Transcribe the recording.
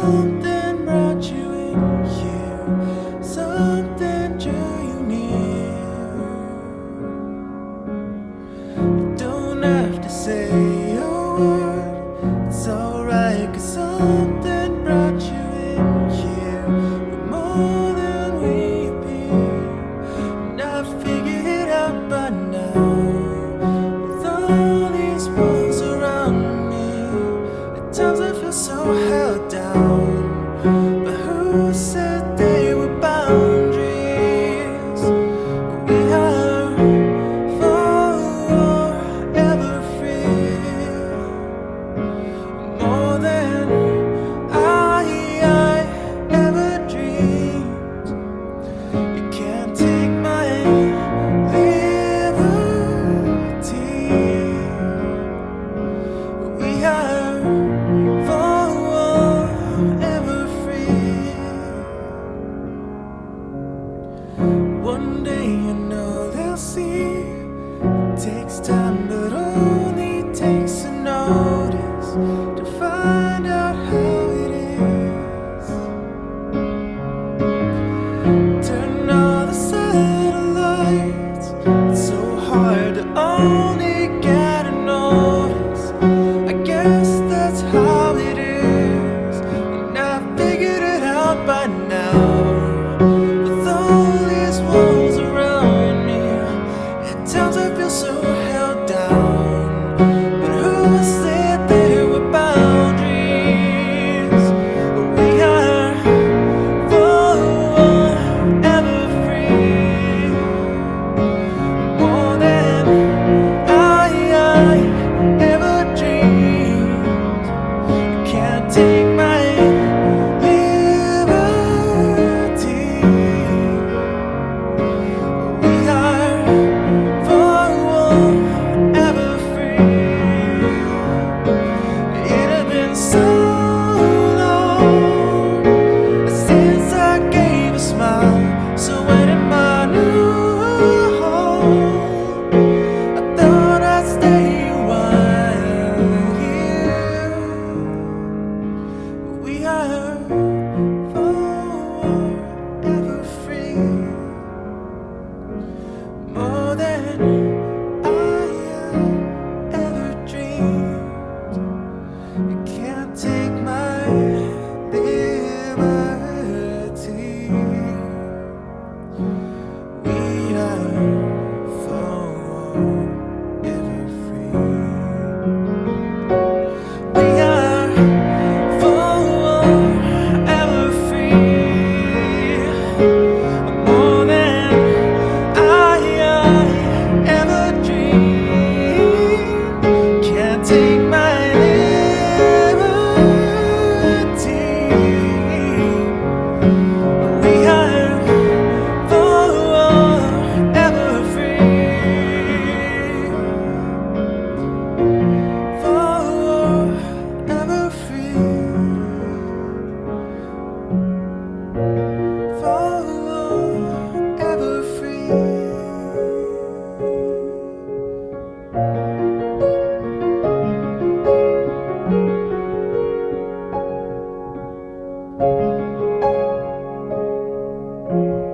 something brought you in here, something drew you near. You don't have to say a word, it's alright, 'cause something brought you in here. We're more than we appear, and I figured it out by now. With all these walls around me, at times I feel so held down. But who said they were boundaries? We are forever free, more than I ever dreamed. You can't take my liberty. We are forever free. One day you know they'll see. It takes time, but only takes a notice to find out how it is. Turn all the satellites. It's so hard to only get a notice. I guess that's how it is, and I figured it out by now. With all these walls around me, at times I feel so held down. But who said there were boundaries? We are forever free, more than I ever dreamed. You can't take my liberty. We are forever free. It had been so long since I gave a smile, so when in my new home, I thought I'd stay a while here. We are forever free, more than I ever dreamed. You can't take my liberty. We are forever free. We are forever free, more than I ever dreamed. Can't take my liberty. We are forever free, forever free, forever free.